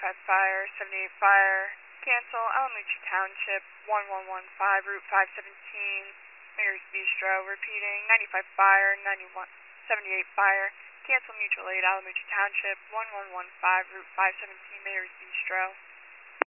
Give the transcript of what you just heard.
fire, 78 fire. Cancel, Alamucci Township, 1115, Route 517, Mayor's Bistro. Repeating, 95 fire, 78 fire. Cancel mutual aid, Alamucci Township, 1115, Route 517, Mayor's Bistro.